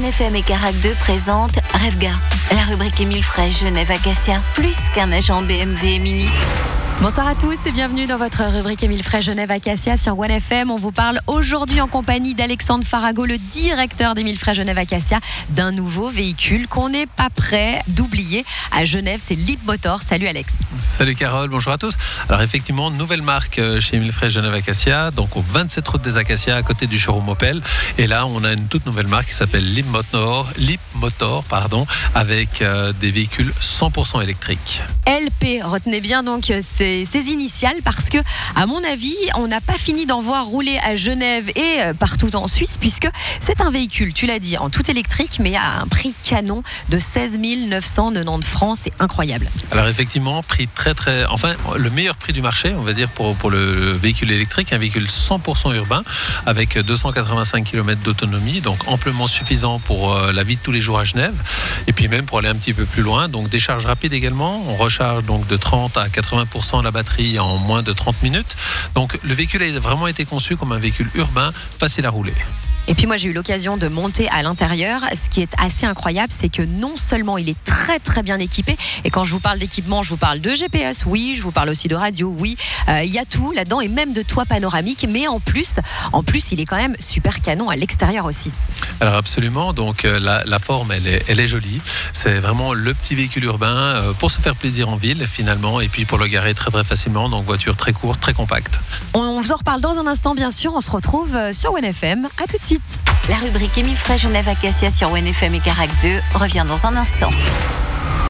FM et Carac 2 présente Revga, la rubrique Émile Frey Genève Acacia, plus qu'un agent BMW et Mini. Bonsoir à tous et bienvenue dans votre rubrique Émile Frey Genève Acacia sur One FM. On vous parle aujourd'hui en compagnie d'Alexandre Farago, le directeur d'Émile Frey Genève Acacia, d'un nouveau véhicule qu'on n'est pas prêt d'oublier à Genève, c'est Lip Motor. Salut Alex. Salut Carole, bonjour à tous. Alors effectivement, nouvelle marque chez Émile Frey Genève Acacia, donc au 27 route des Acacias à côté du showroom Opel. Et là, on a une toute nouvelle marque qui s'appelle Lip Motor, avec des véhicules 100% électriques. LP, retenez bien donc ces initiales parce que, à mon avis, on n'a pas fini d'en voir rouler à Genève et partout en Suisse puisque c'est un véhicule, tu l'as dit, en tout électrique mais à un prix canon de 16 990 francs, c'est incroyable. Alors effectivement, prix le meilleur prix du marché, on va dire pour le véhicule électrique, un véhicule 100% urbain avec 285 km d'autonomie, donc amplement suffisant pour la vie de tous les jours à Genève et puis même pour aller un petit peu plus loin, donc des charges rapides également, on recharge donc de 30 à 80% la batterie en moins de 30 minutes. Donc le véhicule a vraiment été conçu comme un véhicule urbain facile à rouler. Et puis moi j'ai eu l'occasion de monter à l'intérieur. Ce qui est assez incroyable, c'est que non seulement il est très très bien équipé, et quand je vous parle d'équipement, je vous parle de GPS, oui, je vous parle aussi de radio, oui, il y a tout là-dedans et même de toit panoramique, mais en plus il est quand même super canon à l'extérieur aussi. Alors absolument, donc la forme elle est jolie, c'est vraiment le petit véhicule urbain pour se faire plaisir en ville finalement et puis pour le garer très très facilement, donc voiture très courte, très compacte. On vous en reparle dans un instant bien sûr, on se retrouve sur One FM, à tout de suite. La rubrique Émile Frey Genève Acacia sur One FM et Carac 2 revient dans un instant.